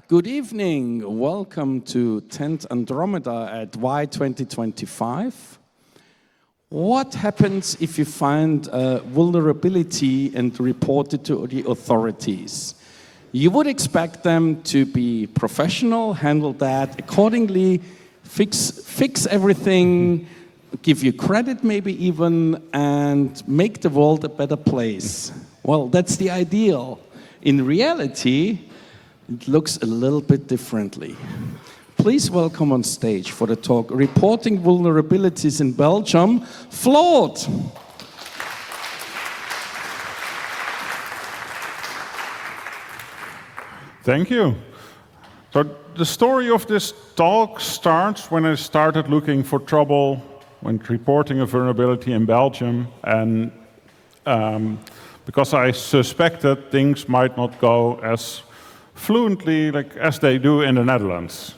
Good evening. Welcome to 10th Andromeda at Y 2025. What happens if you find a vulnerability and report it to the authorities? You would expect them to be professional, handle that accordingly, fix everything, give you credit maybe even, and make the world a better place. Well, that's the ideal. In reality, it looks a little bit differently. Please welcome on stage for the talk, Reporting Vulnerabilities in Belgium, Flood. Thank you. So the story of this talk starts when I started looking for trouble when reporting a vulnerability in Belgium, and because I suspected things might not go as fluently as they do in the Netherlands.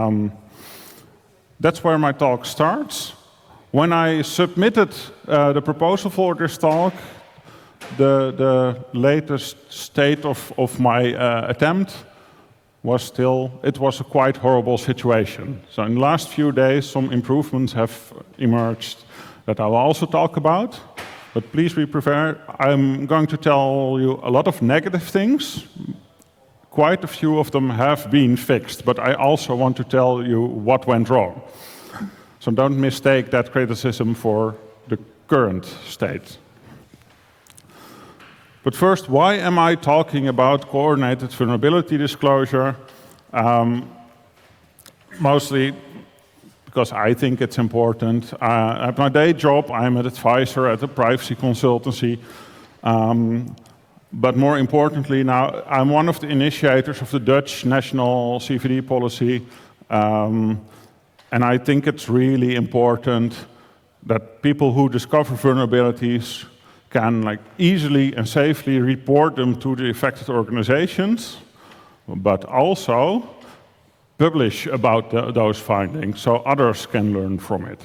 That's where my talk starts. When I submitted the proposal for this talk, the latest state of my attempt was it was a quite horrible situation. So in the last few days, some improvements have emerged that I will also talk about. But please be prepared. I'm going to tell you a lot of negative things. Quite a few of them have been fixed, but I also want to tell you what went wrong. So don't mistake that criticism for the current state. But first, why am I talking about coordinated vulnerability disclosure? Mostly because I think it's important. At my day job, I'm an advisor at a privacy consultancy. But more importantly now, I'm one of the initiators of the Dutch national CVD policy. And I think it's really important that people who discover vulnerabilities can easily and safely report them to the affected organizations, but also publish about those findings so others can learn from it.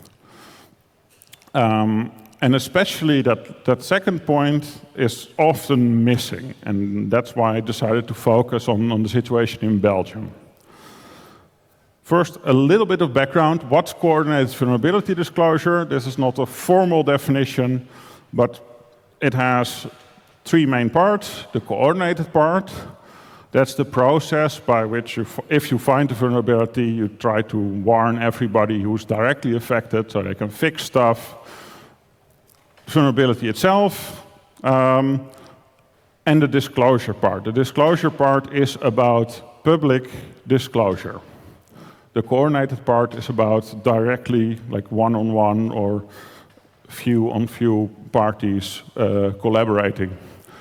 And especially that second point is often missing, and that's why I decided to focus on the situation in Belgium. First, a little bit of background. What's coordinated vulnerability disclosure? This is not a formal definition, but it has three main parts. The coordinated part, that's the process by which, if you find a vulnerability, you try to warn everybody who's directly affected so they can fix stuff. Vulnerability itself, and the disclosure part. The disclosure part is about public disclosure. The coordinated part is about directly, one-on-one or few-on-few parties collaborating.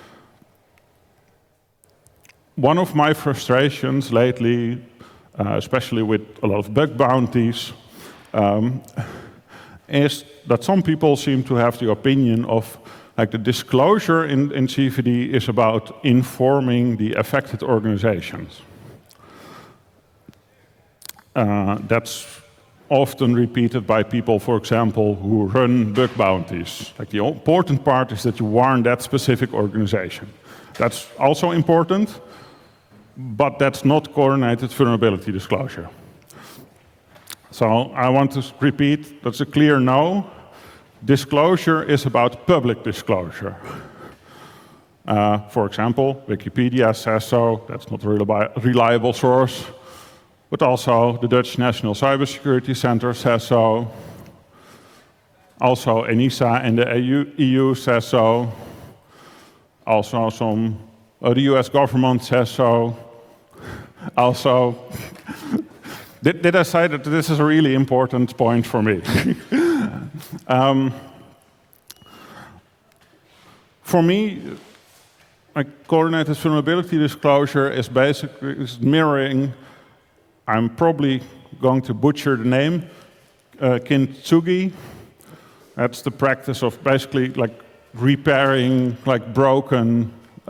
One of my frustrations lately, especially with a lot of bug bounties, is that some people seem to have the opinion of the disclosure in CVD is about informing the affected organizations. That's often repeated by people, for example, who run bug bounties. The important part is that you warn that specific organization. That's also important, but that's not coordinated vulnerability disclosure. So I want to repeat, that's a clear no. Disclosure is about public disclosure. For example, Wikipedia says so, that's not a reliable source, but also the Dutch National Cybersecurity Center says so. Also ENISA and the EU says so. Also the US government says so. Also, did I say that this is a really important point for me? For me, coordinated vulnerability disclosure is basically mirroring, I'm probably going to butcher the name, kintsugi. That's the practice of basically repairing broken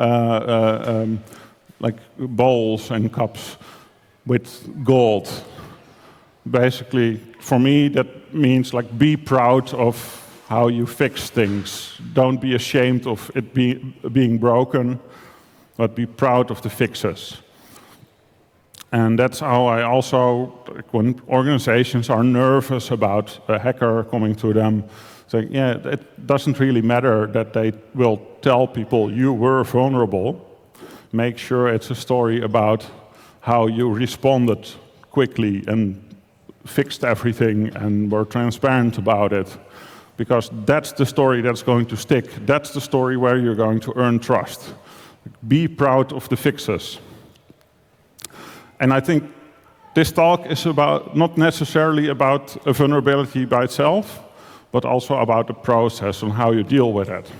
bowls and cups with gold. Basically, for me, that means be proud of how you fix things. Don't be ashamed of it being broken, but be proud of the fixes. And that's how I also, like, when organizations are nervous about a hacker coming to them, saying, yeah, it doesn't really matter that they will tell people you were vulnerable. Make sure it's a story about how you responded quickly and fixed everything and were transparent about it. Because that's the story that's going to stick. That's the story where you're going to earn trust. Be proud of the fixes. And I think this talk is about not necessarily about a vulnerability by itself, but also about the process and how you deal with it.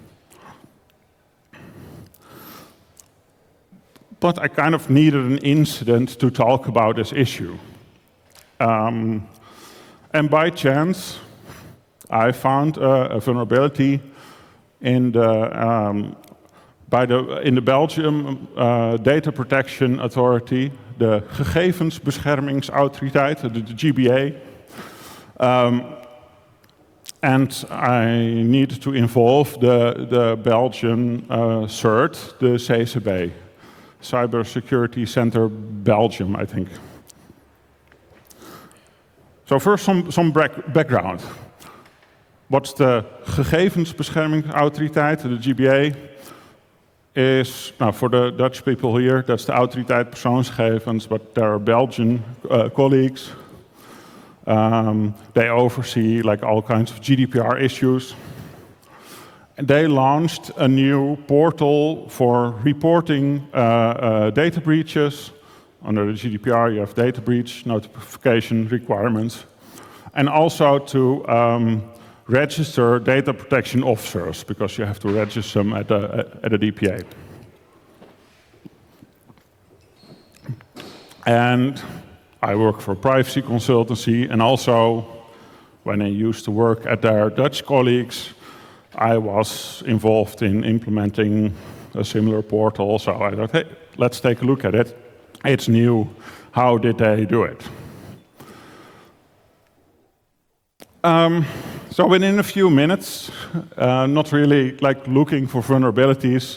But I kind of needed an incident to talk about this issue. And by chance, I found a vulnerability in the Belgium Data Protection Authority, de Gegevensbeschermingsautoriteit, the GBA. And I needed to involve the Belgian CERT, the CCB, Cybersecurity Center Belgium, I think. So first some background. What's the Gegevensbeschermingsautoriteit, the GBA? Is, now for the Dutch people here, that's the Autoriteit Persoonsgegevens, but there are Belgian colleagues. They oversee like all kinds of GDPR issues. And they launched a new portal for reporting data breaches. Under the GDPR, you have data breach notification requirements. And also to register data protection officers, because you have to register them at a DPA. And I work for a privacy consultancy, and also when I used to work at their Dutch colleagues, I was involved in implementing a similar portal. So I thought, hey, let's take a look at it. It's new. How did they do it? So within a few minutes, not really like looking for vulnerabilities,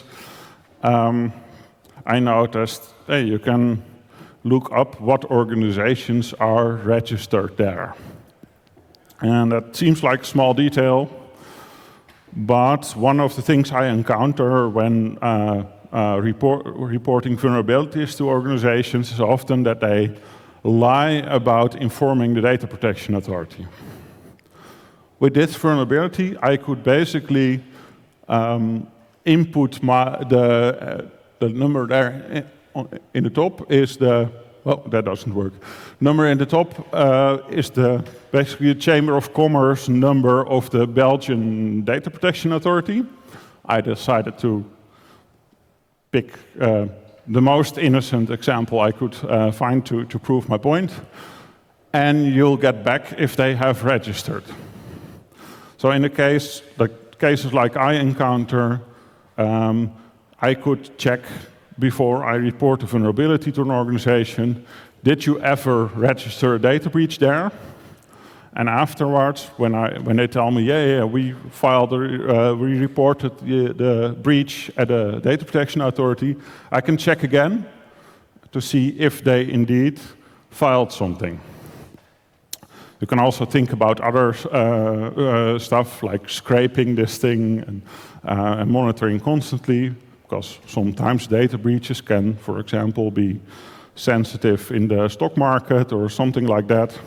I noticed, hey, you can look up what organizations are registered there. And that seems like a small detail, but one of the things I encounter when reporting vulnerabilities to organizations is often that they lie about informing the Data Protection Authority. With this vulnerability, I could basically input the number there in the top is the, well, that doesn't work. Number in the top is basically the Chamber of Commerce number of the Belgian Data Protection Authority. I decided to pick the most innocent example I could find to prove my point. And you'll get back if they have registered. So in the cases like I encounter, I could check before I report a vulnerability to an organization, did you ever register a data breach there? And afterwards, when they tell me, yeah, we reported the breach at the Data Protection Authority, I can check again to see if they indeed filed something. You can also think about other stuff like scraping this thing and monitoring constantly, because sometimes data breaches can, for example, be sensitive in the stock market or something like that.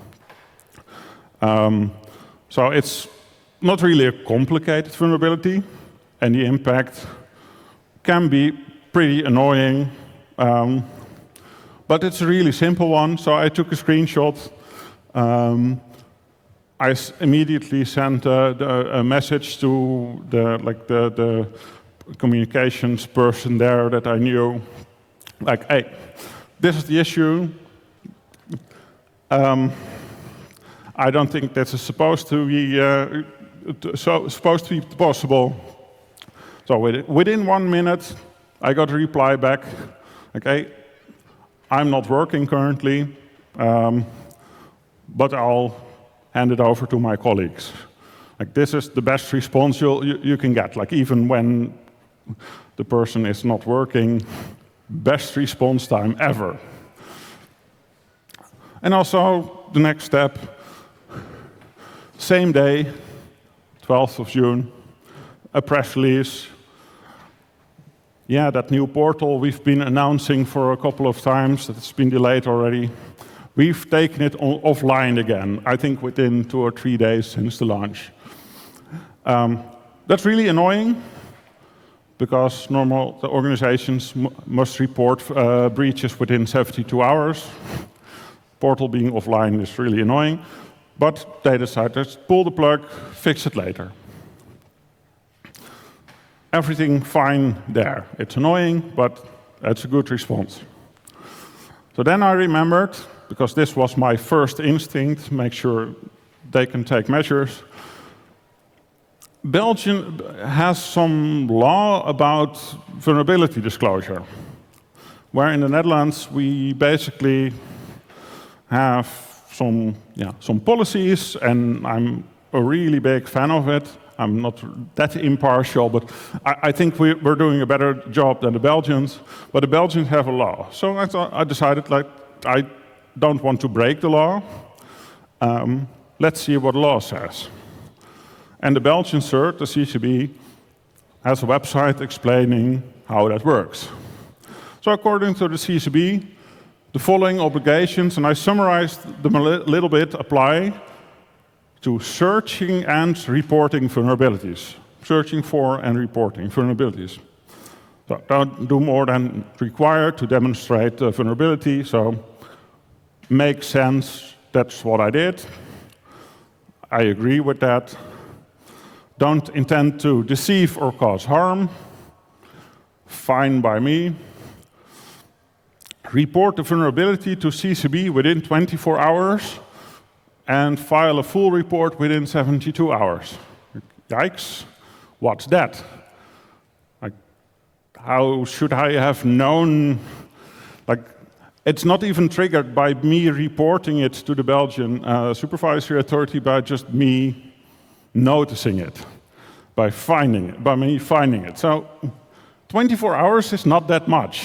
So it's not really a complicated vulnerability, and the impact can be pretty annoying, but it's a really simple one. So I took a screenshot. I immediately sent a message to the communications person there that I knew, like, hey, this is the issue. I don't think this is supposed to be possible. So within 1 minute, I got a reply back. Okay, I'm not working currently, but I'll hand it over to my colleagues. Like, this is the best response you can get. Like, even when the person is not working, best response time ever. And also, the next step, same day, 12th of June, a press release. Yeah, that new portal we've been announcing for a couple of times, that it's been delayed already. We've taken it offline again, I think within 2 or 3 days since the launch. That's really annoying, because the organizations must report breaches within 72 hours. Portal being offline is really annoying, but they decided to pull the plug, fix it later. Everything fine there. It's annoying, but that's a good response. So then I remembered, because this was my first instinct, make sure they can take measures. Belgium has some law about vulnerability disclosure, where in the Netherlands we basically have some policies, and I'm a really big fan of it. I'm not that impartial, but I think we're doing a better job than the Belgians. But the Belgians have a law. So I decided, like, I don't want to break the law. Let's see what the law says. And the Belgian CERT, the CCB, has a website explaining how that works. So according to the CCB, the following obligations, and I summarized them a little bit, apply to searching and reporting vulnerabilities. Searching for and reporting vulnerabilities. So don't do more than required to demonstrate the vulnerability, so makes sense, that's what I did. I agree with that. Don't intend to deceive or cause harm. Fine by me. Report the vulnerability to CCB within 24 hours and file a full report within 72 hours. Yikes, what's that? Like, how should I have known? Like, it's not even triggered by me reporting it to the Belgian supervisory authority, by just me noticing it, by me finding it. So 24 hours is not that much.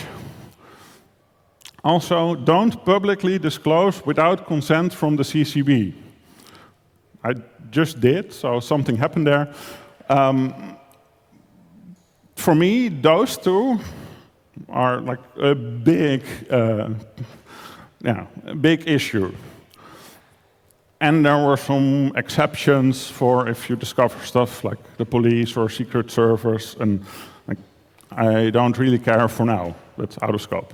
Also, don't publicly disclose without consent from the CCB. I just did, so something happened there. For me, those two are like a big issue. And there were some exceptions for if you discover stuff like the police or secret service, and like, I don't really care for now. That's out of scope.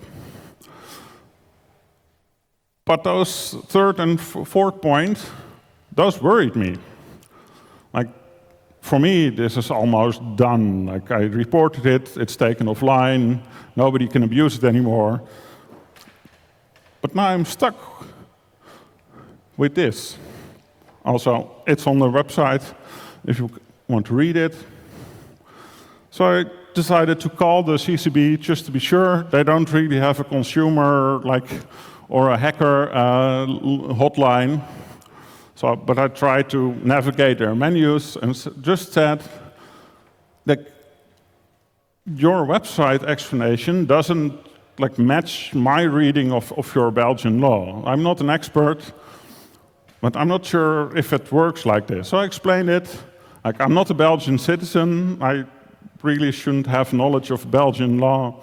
But those third and fourth point, those worried me. Like, for me, this is almost done. Like, I reported it, it's taken offline, nobody can abuse it anymore. But now I'm stuck with this. Also, it's on the website if you want to read it. So I decided to call the CCB just to be sure. They don't really have a consumer or a hacker hotline. So, but I tried to navigate their menus and just said that your website explanation doesn't match my reading of your Belgian law. I'm not an expert, but I'm not sure if it works like this. So I explained it. Like, I'm not a Belgian citizen. I really shouldn't have knowledge of Belgian law.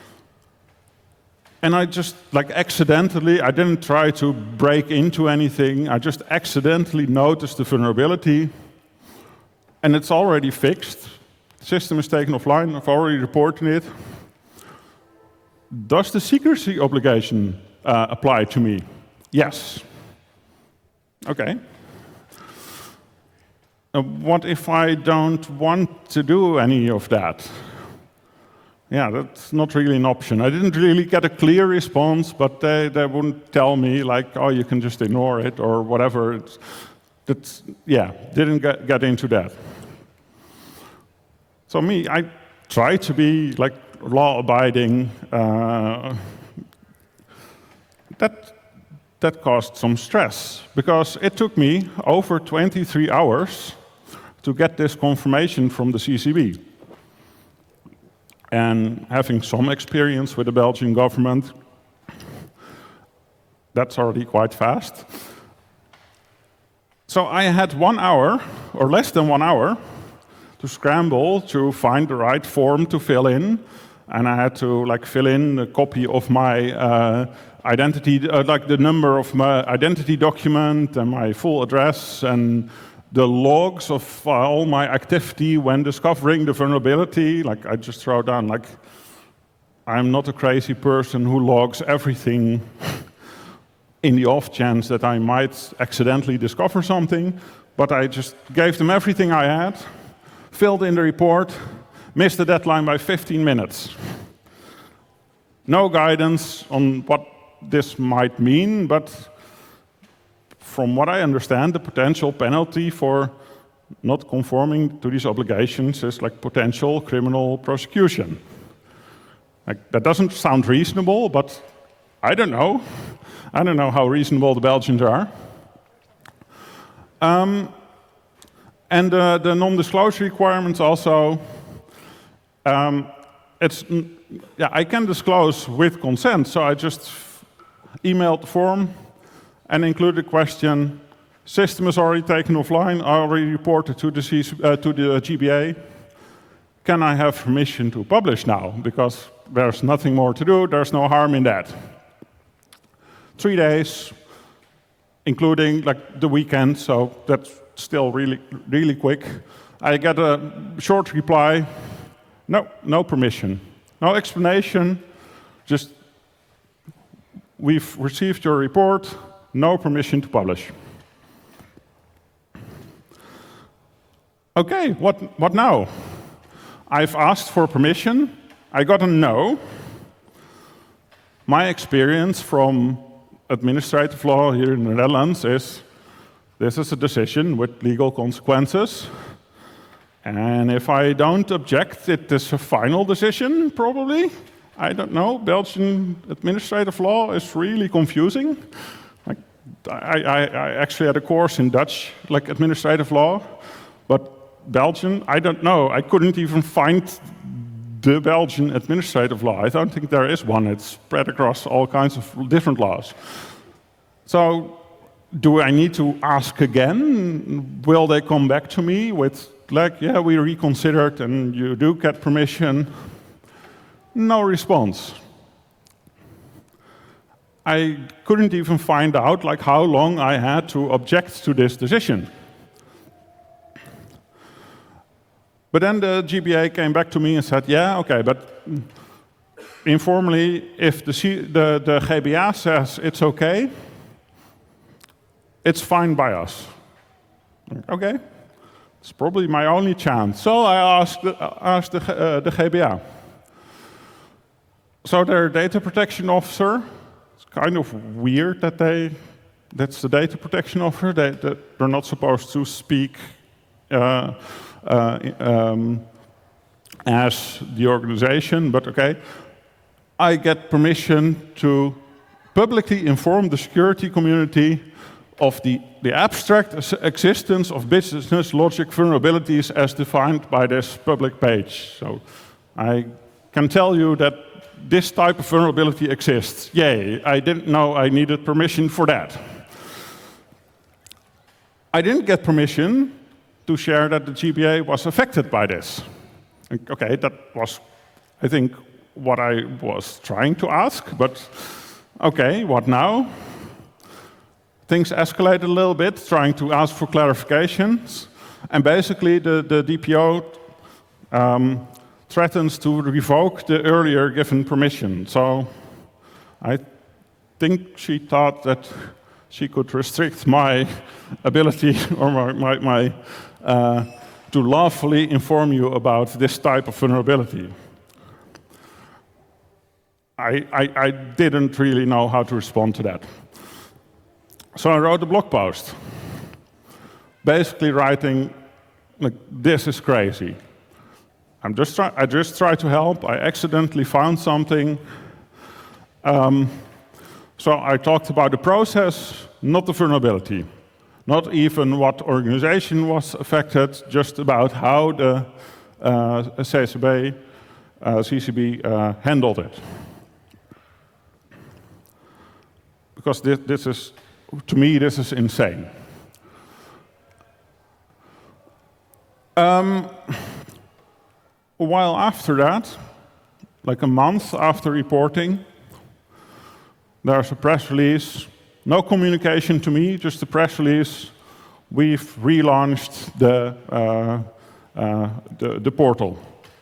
And I just, accidentally, I didn't try to break into anything. I just accidentally noticed the vulnerability. And it's already fixed. The system is taken offline. I've already reported it. Does the secrecy obligation apply to me? Yes. Okay. What if I don't want to do any of that? Yeah, that's not really an option. I didn't really get a clear response, but they wouldn't tell me, oh, you can just ignore it or whatever. Didn't get into that. So I try to be law-abiding. That caused some stress, because it took me over 23 hours to get this confirmation from the CCB. And having some experience with the Belgian government, That's already quite fast. So I had 1 hour, or less than 1 hour, to scramble to find the right form to fill in. And I had to fill in a copy of my identity, the number of my identity document and my full address and the logs of all my activity when discovering the vulnerability. I just wrote down, I'm not a crazy person who logs everything in the off chance that I might accidentally discover something, but I just gave them everything I had, filled in the report, missed the deadline by 15 minutes. No guidance on what this might mean, but from what I understand, the potential penalty for not conforming to these obligations is potential criminal prosecution. That doesn't sound reasonable, but I don't know. I don't know how reasonable the Belgians are. And the non-disclosure requirements also, I can disclose with consent, so I just emailed the form and included the question, system is already taken offline, I already reported to the GBA. Can I have permission to publish now? Because there's nothing more to do, there's no harm in that. 3 days, including the weekend, so that's still really, really quick. I get a short reply, no permission, no explanation, just we've received your report, no permission to publish. Okay, what now? I've asked for permission, I got a no. My experience from administrative law here in the Netherlands is this is a decision with legal consequences. And if I don't object, it is a final decision, probably. I don't know. Belgian administrative law is really confusing. I actually had a course in Dutch, administrative law, but Belgian, I don't know. I couldn't even find the Belgian administrative law. I don't think there is one. It's spread across all kinds of different laws. So, do I need to ask again? Will they come back to me with, yeah, we reconsidered and you do get permission? No response. I couldn't even find out how long I had to object to this decision. But then the GBA came back to me and said, yeah, okay, but informally, if the GBA says it's okay, it's fine by us. Okay, it's probably my only chance. So I asked the GBA. So their data protection officer, it's kind of weird that that's the data protection officer, they're not supposed to speak as the organization, but okay. I get permission to publicly inform the security community of the abstract existence of business logic vulnerabilities as defined by this public page. So I can tell you that this type of vulnerability exists. Yay, I didn't know I needed permission for that. I didn't get permission to share that the GBA was affected by this. Okay, that was, I think, what I was trying to ask, but okay, what now? Things escalated a little bit, trying to ask for clarifications, and basically the DPO threatens to revoke the earlier given permission. So I think she thought that she could restrict my ability or my to lawfully inform you about this type of vulnerability. I didn't really know how to respond to that. So I wrote a blog post, basically writing, this is crazy. I just tried to help. I accidentally found something. So I talked about the process, not the vulnerability. Not even what organization was affected, just about how the CCB handled it. because this is, to me, this is insane. A while after that, like a month after reporting, there's a press release, no communication to me, just a press release. We've relaunched the portal.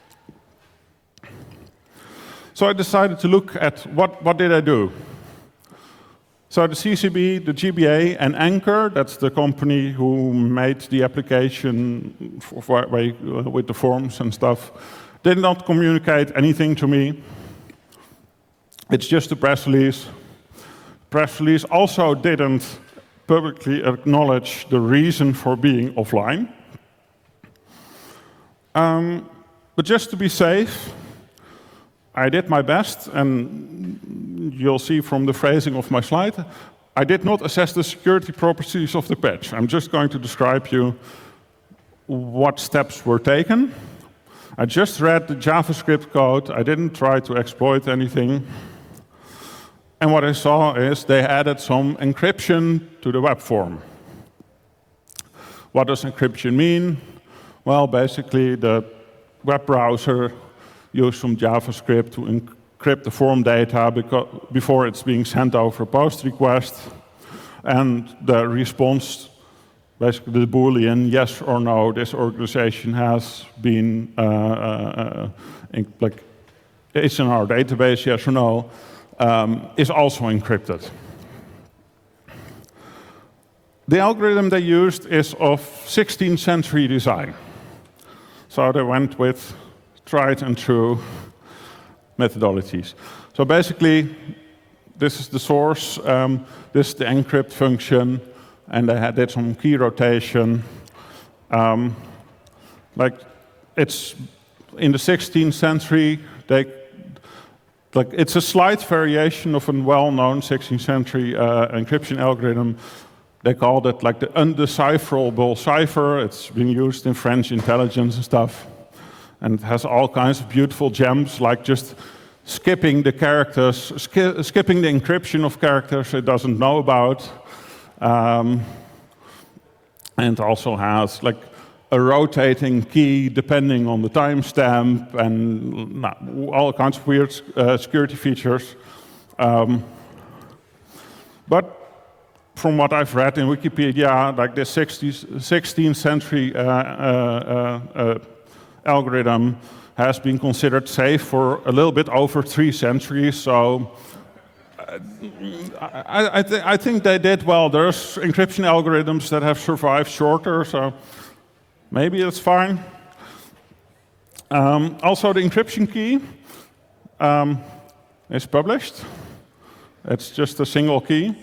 So I decided to look at what did I do. So the CCB, the GBA, and Anchor, that's the company who made the application with the forms and stuff, did not communicate anything to me. It's just a press release. Press release also didn't publicly acknowledge the reason for being offline. But just to be safe, I did my best, and you'll see from the phrasing of my slide, I did not assess the security properties of the patch. I'm just going to describe you what steps were taken. I just read the JavaScript code. I didn't try to exploit anything. And what I saw is they added some encryption to the web form. What does encryption mean? Well, basically, the web browser used some JavaScript to encrypt the form data before it's being sent over a post request. And the response, basically the Boolean, yes or no, this organization has been, it's in our database, yes or no, is also encrypted. The algorithm they used is of 16th century design. So they went with tried and true methodologies. So basically, this is the source, this is the encrypt function, and they did some key rotation. It's in the 16th century, it's a slight variation of a well-known 16th century encryption algorithm. They called it like the undecipherable cipher. It's been used in French intelligence and stuff. And it has all kinds of beautiful gems, like just skipping the characters, skipping the encryption of characters it doesn't know about. And also has like a rotating key depending on the timestamp and all kinds of weird security features. But from what I've read in Wikipedia, like this 16th century algorithm has been considered safe for a little bit over 3 centuries. So I think they did well. There's encryption algorithms that have survived shorter, so maybe it's fine. Also, the encryption key is published. It's just a single key.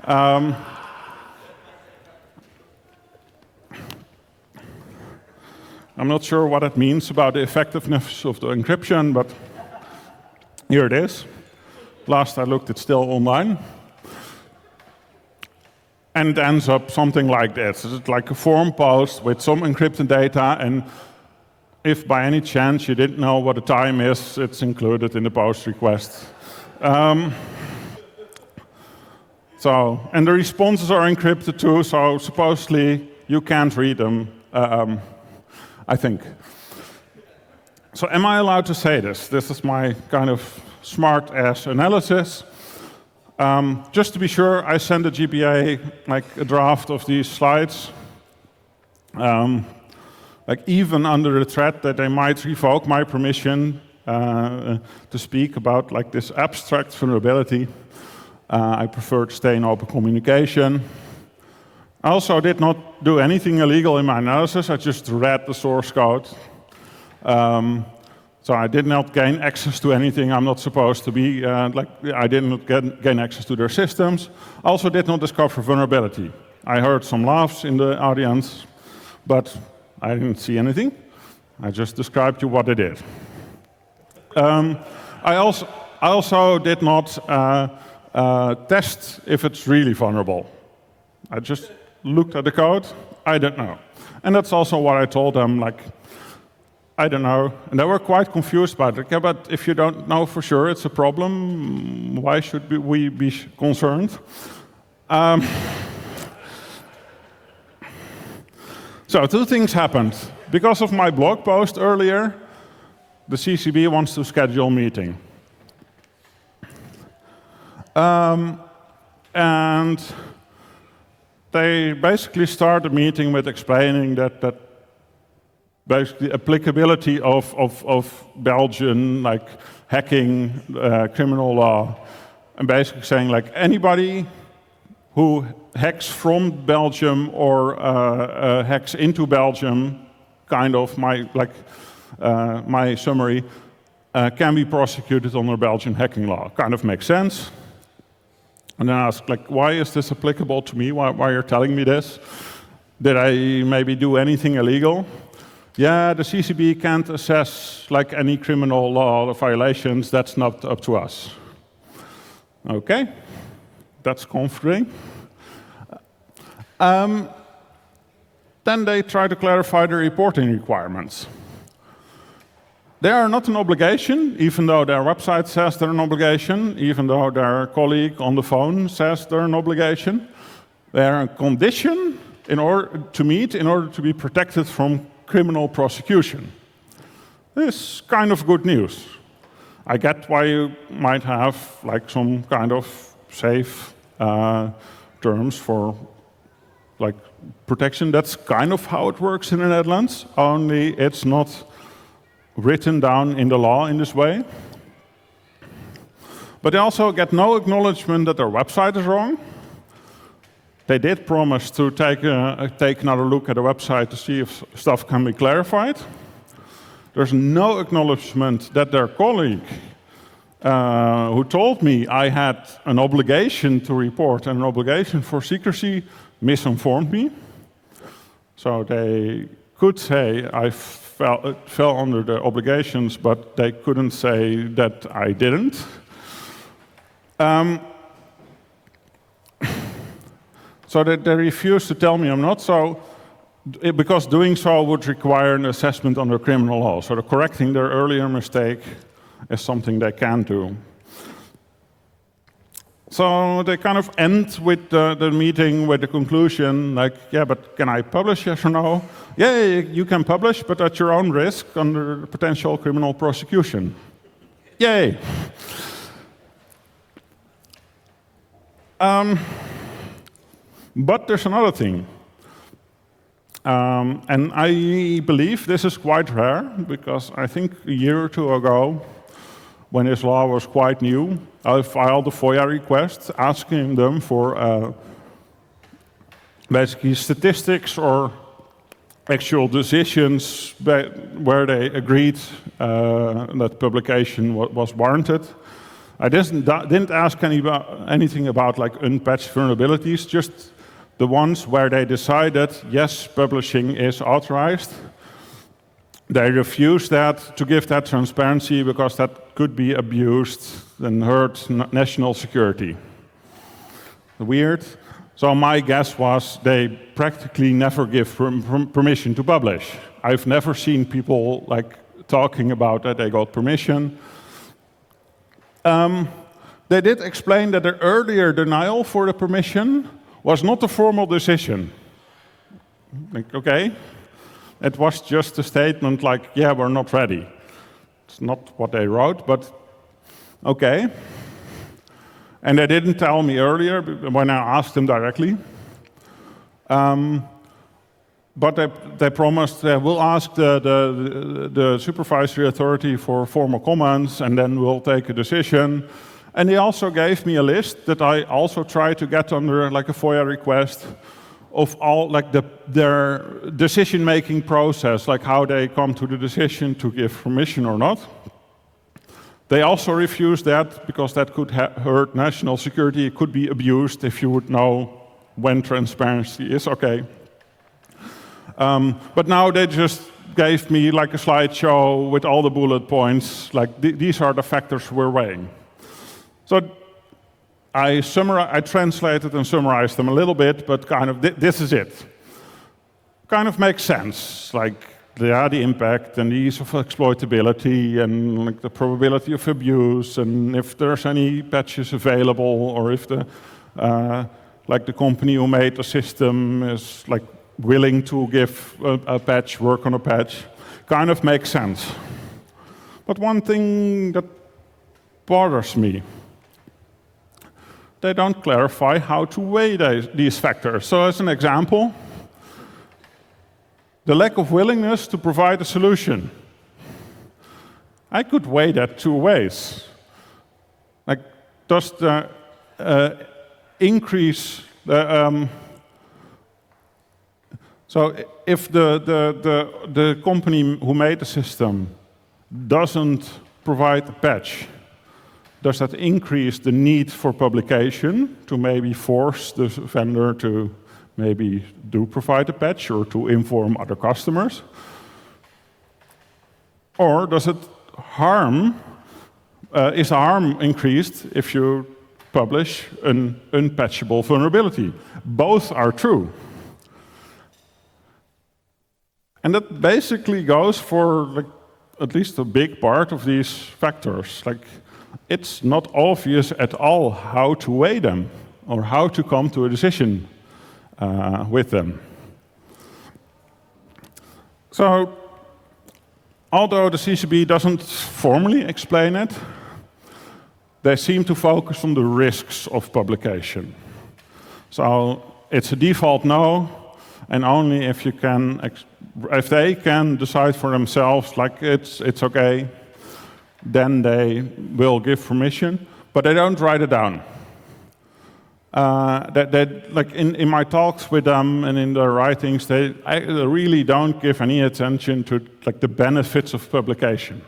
I'm not sure what it means about the effectiveness of the encryption, but here it is. Last I looked, it's still online. And it ends up something like this. It's like a form post with some encrypted data, and if by any chance you didn't know what the time is, it's included in the post request. And the responses are encrypted too, so supposedly you can't read them. I think. So am I allowed to say this? This is my kind of smart-ass analysis. Just to be sure, I sent the GBA like a draft of these slides. Like even under the threat that they might revoke my permission to speak about like this abstract vulnerability, I prefer to stay in open communication. I also did not do anything illegal in my analysis. I just read the source code. So I did not gain access to anything I'm not supposed to be. I did not gain access to their systems. I also did not discover vulnerability. I heard some laughs in the audience, but I didn't see anything. I just described you what I did. I also did not test if it's really vulnerable. I just looked at the code, I don't know. And that's also what I told them, like, I don't know. And they were quite confused about it. Yeah, but if you don't know for sure it's a problem, why should we be concerned? So two things happened. Because of my blog post earlier, the CCB wants to schedule a meeting. And they basically start the meeting with explaining that basically applicability of Belgian like hacking criminal law, and basically saying like anybody who hacks from Belgium or hacks into Belgium, kind of my summary, can be prosecuted under Belgian hacking law. Kind of makes sense. And then I asked, like, why is this applicable to me? Why you're telling me this? Did I maybe do anything illegal? Yeah, the CCB can't assess like any criminal law violations. That's not up to us. Okay, that's comforting. Then they try to clarify the reporting requirements. They are not an obligation, even though their website says they're an obligation, even though their colleague on the phone says they're an obligation. They're a condition in order to meet in order to be protected from criminal prosecution. This is kind of good news. I get why you might have like some kind of safe terms for like protection. That's kind of how it works in the Netherlands, only it's not written down in the law in this way. But they also get no acknowledgement that their website is wrong. They did promise to take another look at the website to see if stuff can be clarified. There's no acknowledgement that their colleague, who told me I had an obligation to report and an obligation for secrecy, misinformed me. So they could say I fell under the obligations, but they couldn't say that I didn't. So they refused to tell me I'm not, because doing so would require an assessment under criminal law. So correcting their earlier mistake is something they can do. So they kind of end with the meeting with the conclusion, like, yeah, but can I publish, yes or no? Yeah, you can publish, but at your own risk under potential criminal prosecution. Yay! But there's another thing. And I believe this is quite rare, because I think a year or two ago, when this law was quite new, I filed a FOIA request asking them for basically statistics or actual decisions where they agreed that publication was warranted. I didn't ask anything about like unpatched vulnerabilities, just the ones where they decided, yes, publishing is authorized. They refused that, to give that transparency, because that could be abused and hurt national security. Weird. So my guess was they practically never give permission to publish. I've never seen people like talking about that they got permission. They did explain that the earlier denial for the permission was not a formal decision. Like, okay. It was just a statement like, yeah, we're not ready. It's not what they wrote, but okay. And they didn't tell me earlier when I asked them directly. But they promised we'll ask the supervisory authority for formal comments, and then we'll take a decision. And they also gave me a list that I also tried to get under like a FOIA request of all like their decision-making process, like how they come to the decision to give permission or not. They also refused that because that could hurt national security. It could be abused if you would know when transparency is okay. But now they just gave me like a slideshow with all the bullet points, like these are the factors we're weighing. So I translated and summarized them a little bit, but kind of this is it. Kind of makes sense. Like the impact and the ease of exploitability and like the probability of abuse, and if there's any patches available, or if the like the company who made the system is like willing to give a patch, work on a patch, kind of makes sense. But one thing that bothers me, they don't clarify how to weigh these factors. So as an example, the lack of willingness to provide a solution. I could weigh that two ways. Like, does the increase the so if the company who made the system doesn't provide a patch, does that increase the need for publication to maybe force the vendor to maybe do provide a patch or to inform other customers? Or does it harm, is harm increased if you publish an unpatchable vulnerability? Both are true. And that basically goes for like, at least a big part of these factors. Like, it's not obvious at all how to weigh them or how to come to a decision with them. So, although the CCB doesn't formally explain it, they seem to focus on the risks of publication. So it's a default no, and only if you can, if they can decide for themselves, like it's okay, then they will give permission, but they don't write it down. Like in my talks with them and in their writings, they really don't give any attention to like the benefits of publication.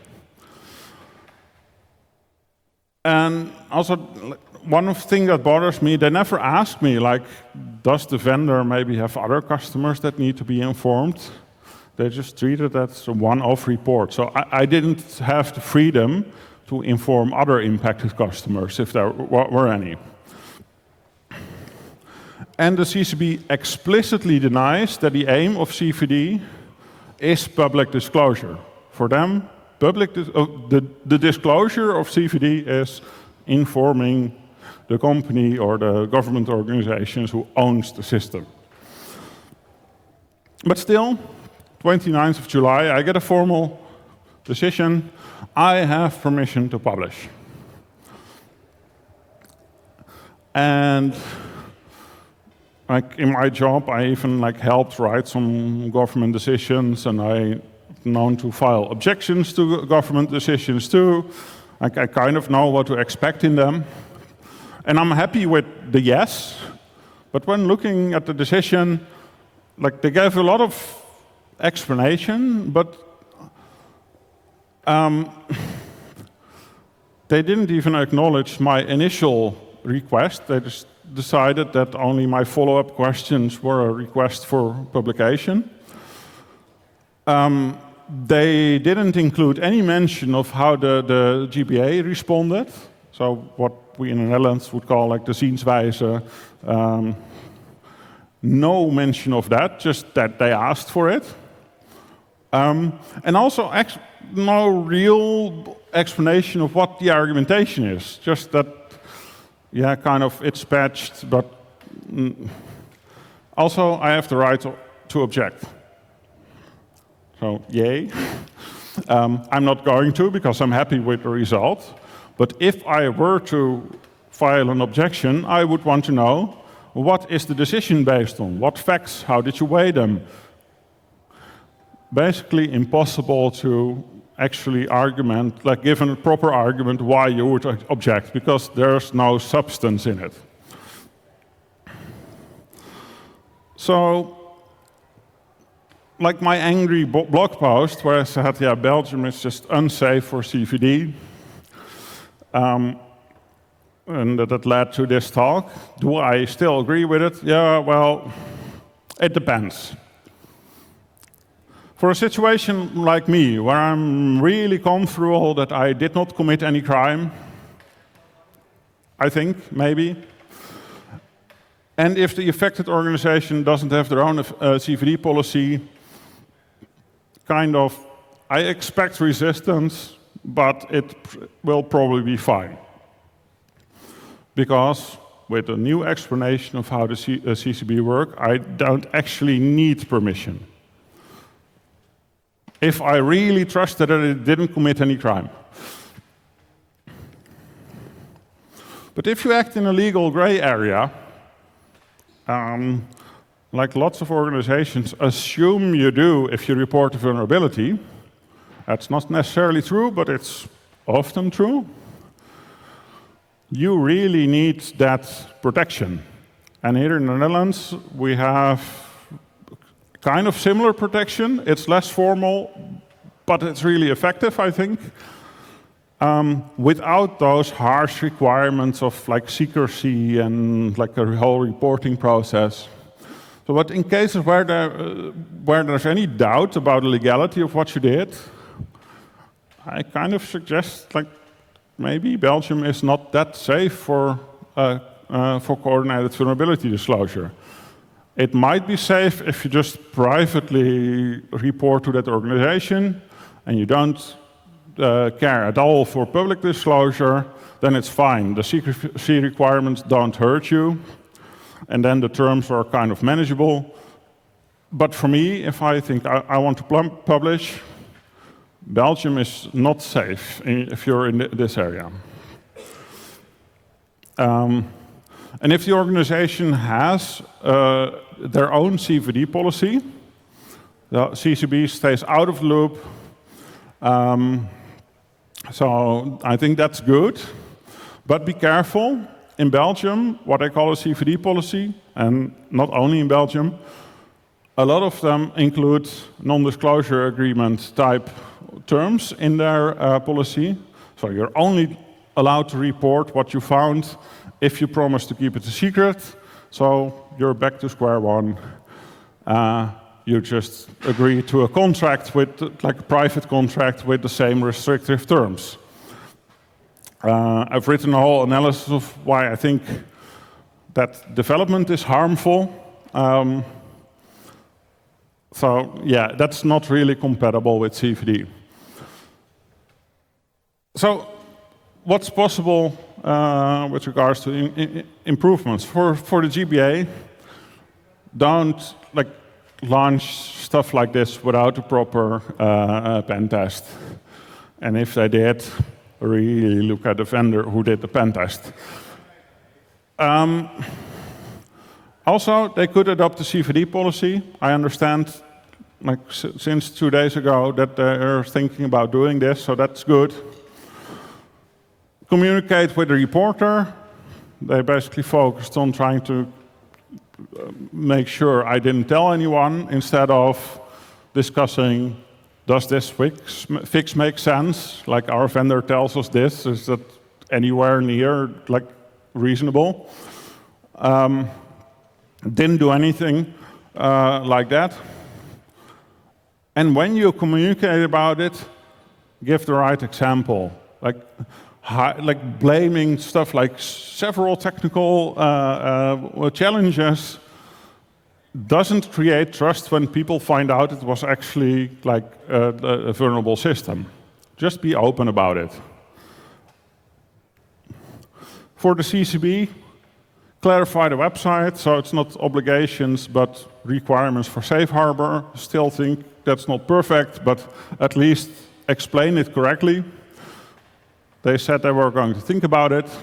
And also, one of the things that bothers me, they never ask me, like, does the vendor maybe have other customers that need to be informed? They just treat it as a one-off report. So I didn't have the freedom to inform other impacted customers, if there were any. And the CCB explicitly denies that the aim of CVD is public disclosure. For them, the disclosure of CVD is informing the company or the government organizations who owns the system. But still, 29th of July, I get a formal decision. I have permission to publish. And like in my job, I even like helped write some government decisions, and I'm known to file objections to government decisions too. Like I kind of know what to expect in them. And I'm happy with the yes, but when looking at the decision, like they gave a lot of explanation, but they didn't even acknowledge my initial request. They just decided that only my follow-up questions were a request for publication. They didn't include any mention of how the GBA responded, so what we in the Netherlands would call like the zienswijze. No mention of that, just that they asked for it. And also no real explanation of what the argumentation is, just that, yeah, kind of it's patched, but also I have the right to object. So, yay. I'm not going to because I'm happy with the result. But if I were to file an objection, I would want to know, what is the decision based on? What facts? How did you weigh them? Basically impossible to actually argument, like give a proper argument why you would object, because there's no substance in it. So, like my angry blog post where I said, yeah, Belgium is just unsafe for CVD, and that led to this talk. Do I still agree with it? Yeah, well, it depends. For a situation like me, where I'm really comfortable that I did not commit any crime, I think, maybe, and if the affected organization doesn't have their own CVD policy, kind of, I expect resistance, but it will probably be fine. Because with a new explanation of how the CCB work, I don't actually need permission. If I really trusted that it didn't commit any crime. But if you act in a legal gray area, like lots of organizations assume you do if you report a vulnerability, that's not necessarily true, but it's often true. You really need that protection. And here in the Netherlands, we have kind of similar protection. It's less formal, but it's really effective, I think. Without those harsh requirements of like secrecy and like a whole reporting process. So, but in cases where there's any doubt about the legality of what you did, I kind of suggest like maybe Belgium is not that safe for coordinated vulnerability disclosure. It might be safe if you just privately report to that organization and you don't care at all for public disclosure, then it's fine. The secrecy requirements don't hurt you, and then the terms are kind of manageable. But for me, if I think I want to publish, Belgium is not safe if you're in this area. And if the organization has their own CVD policy, the CCB stays out of the loop. So I think that's good. But be careful. In Belgium, what I call a CVD policy, and not only in Belgium, a lot of them include non-disclosure agreement type terms in their policy. So you're only allowed to report what you found if you promise to keep it a secret. So you're back to square one. You just agree to a contract with, like a private contract with the same restrictive terms. I've written a whole analysis of why I think that development is harmful. So yeah, that's not really compatible with CVD. So what's possible with regards to improvements? For the GBA, don't like launch stuff like this without a proper pen test. And if they did, really look at the vendor who did the pen test. Also, they could adopt the CVD policy. I understand, like since 2 days ago, that they're thinking about doing this, so that's good. Communicate with the reporter. They basically focused on trying to make sure I didn't tell anyone, instead of discussing, does this fix make sense? Like our vendor tells us this, is that anywhere near like reasonable? Didn't do anything like that. And when you communicate about it, give the right example. Like blaming stuff like several technical challenges doesn't create trust when people find out it was actually like a vulnerable system. Just be open about it. For the CCB, clarify the website, so it's not obligations but requirements for safe harbor. Still think that's not perfect, but at least explain it correctly. They said they were going to think about it.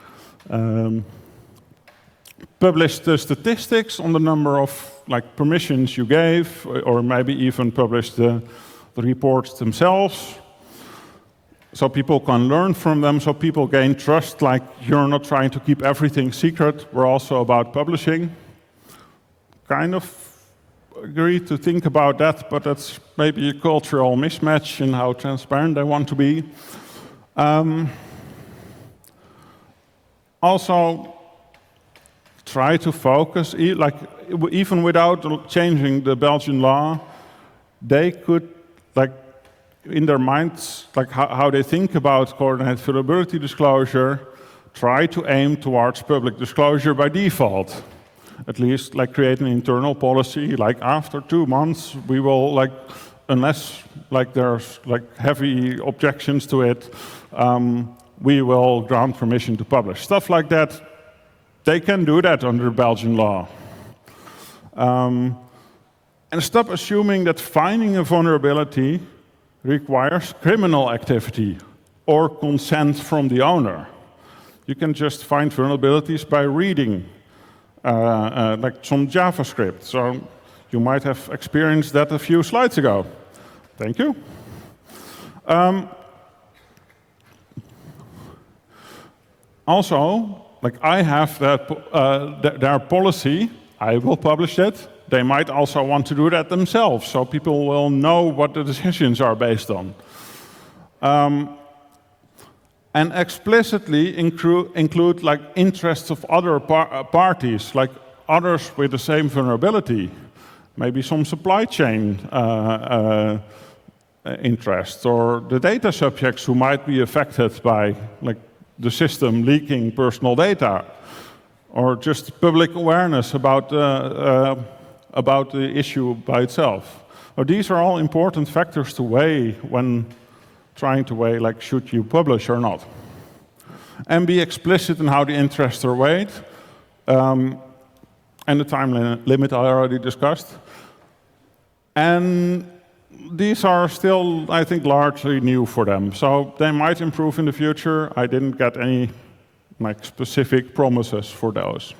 Publish the statistics on the number of like permissions you gave, or maybe even publish the reports themselves, so people can learn from them, so people gain trust, like you're not trying to keep everything secret, we're also about publishing. Kind of agree to think about that, but that's maybe a cultural mismatch in how transparent they want to be. Also, try to focus, like even without changing the Belgian law, they could, like in their minds, like how they think about coordinated vulnerability disclosure, try to aim towards public disclosure by default. At least like create an internal policy, like after 2 months, we will like unless like there's like heavy objections to it, we will grant permission to publish. Stuff like that, they can do that under Belgian law. And stop assuming that finding a vulnerability requires criminal activity or consent from the owner. You can just find vulnerabilities by reading like some JavaScript. So you might have experienced that a few slides ago. Thank you. Also, like I have their policy, I will publish it. They might also want to do that themselves, so people will know what the decisions are based on. And explicitly include like interests of other parties, like others with the same vulnerability, maybe some supply chain interests, or the data subjects who might be affected by like the system leaking personal data, or just public awareness about the issue by itself. Now, these are all important factors to weigh when trying to weigh, like, should you publish or not? And be explicit in how the interests are weighed. And the time limit I already discussed. And these are still, I think, largely new for them. So they might improve in the future. I didn't get any like specific promises for those.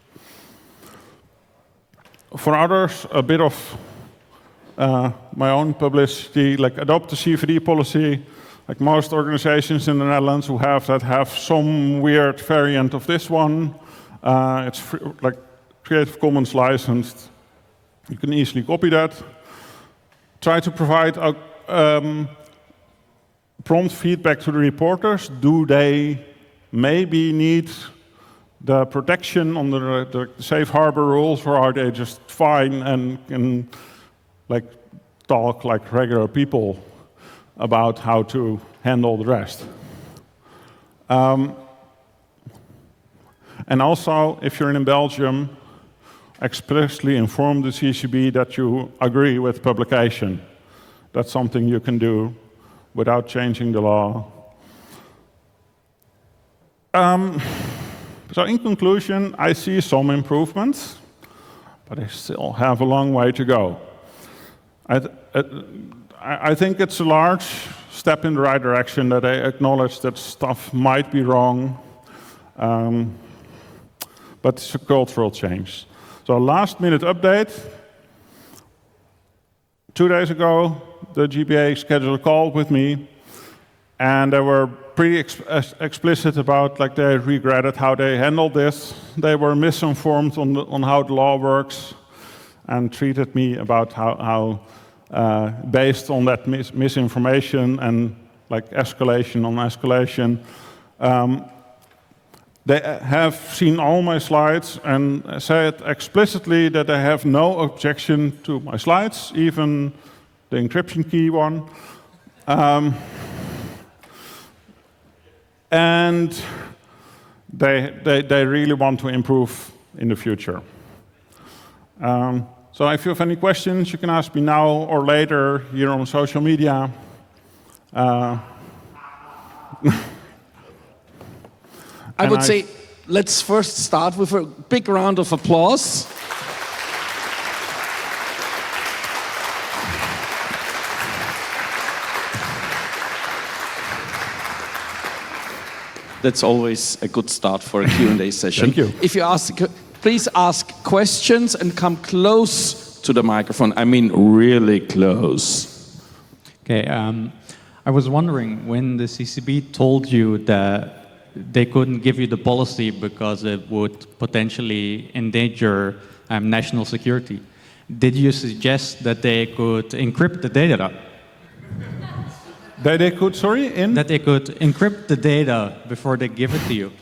For others, a bit of my own publicity, like adopt the CVD policy. Like most organizations in the Netherlands who have some weird variant of this one. It's free, like Creative Commons licensed. You can easily copy that. Try to provide prompt feedback to the reporters. Do they maybe need the protection under the safe harbor rules, or are they just fine and can like talk like regular people about how to handle the rest? And also, if you're in Belgium, explicitly inform the CCB that you agree with publication. That's something you can do without changing the law. So in conclusion, I see some improvements, but I still have a long way to go. I think it's a large step in the right direction that I acknowledge that stuff might be wrong, but it's a cultural change. So last minute update. 2 days ago, the GBA scheduled a call with me, and they were pretty explicit about, like, they regretted how they handled this. They were misinformed on how the law works, and treated me about how based on that misinformation and like escalation on escalation, they have seen all my slides and said explicitly that they have no objection to my slides, even the encryption key one. And they really want to improve in the future. So if you have any questions, you can ask me now or later here on social media. I would say let's first start with a big round of applause. That's always a good start for a Q&A session. Thank you. If you ask, please ask questions and come close to the microphone. I mean, really close. Okay, I was wondering when the CCB told you that they couldn't give you the policy because it would potentially endanger national security, did you suggest that they could encrypt the data? That they could, sorry, That they could encrypt the data before they give it to you.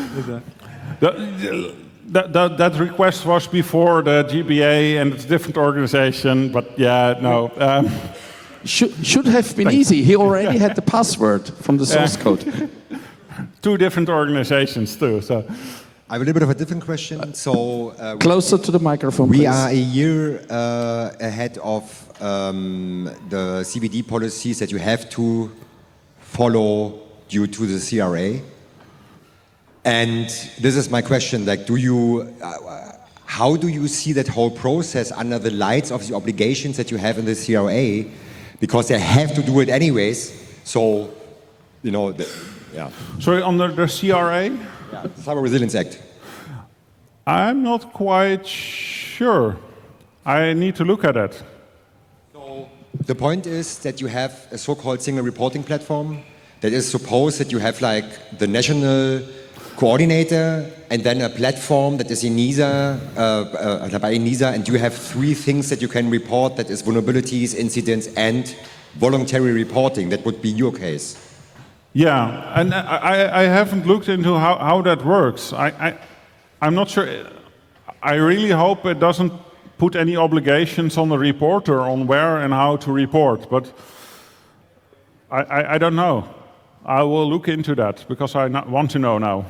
That request was before the GBA, and it's a different organization, but yeah, no. Should have been easy. He already had the password from the source code. 2 different organizations too. So I have a little bit of a different question. So Closer to the microphone, we please. are a year ahead of the CBD policies that you have to follow due to the CRA. And this is my question, like, how do you see that whole process under the lights of the obligations that you have in the CRA? Because they have to do it anyways, so, you know, yeah. Sorry, under the CRA? Yeah, the Cyber Resilience Act. I'm not quite sure. I need to look at it. So the point is that you have a so-called single reporting platform that is supposed that you have like the national coordinator and then a platform that is ENISA, by ENISA, and you have 3 things that you can report, that is vulnerabilities, incidents, and voluntary reporting. That would be your case. Yeah, and I haven't looked into how that works. I'm not sure. I really hope it doesn't put any obligations on the reporter on where and how to report, but I don't know. I will look into that because I want to know now.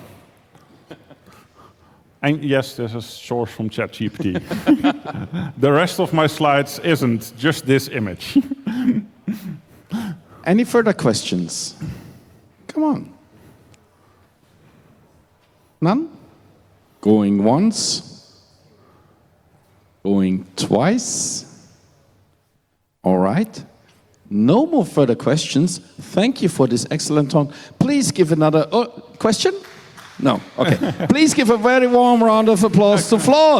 And yes, this is sourced from ChatGPT. The rest of my slides isn't, just this image. Any further questions? Come on. None? Going once? Going twice? All right. No more further questions. Thank you for this excellent talk. Please give another question? No. Okay. Please give a very warm round of applause to Flawed.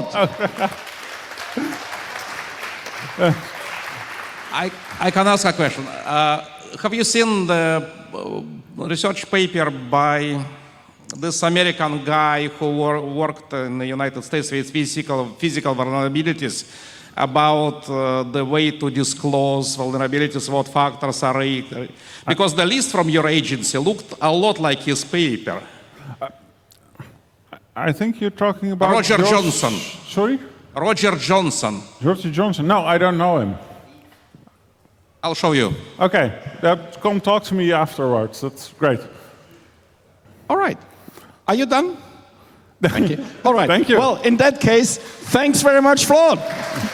I can ask a question. Have you seen the research paper by this American guy who worked in the United States with physical vulnerabilities about the way to disclose vulnerabilities, what factors are it? Because the list from your agency looked a lot like his paper. I think you're talking about Roger Johnson. Sorry? Roger Johnson. Roger Johnson. No, I don't know him. I'll show you. Okay, come talk to me afterwards. That's great. All right. Are you done? Thank you. All right. Thank you. Well, in that case, thanks very much, Flawed.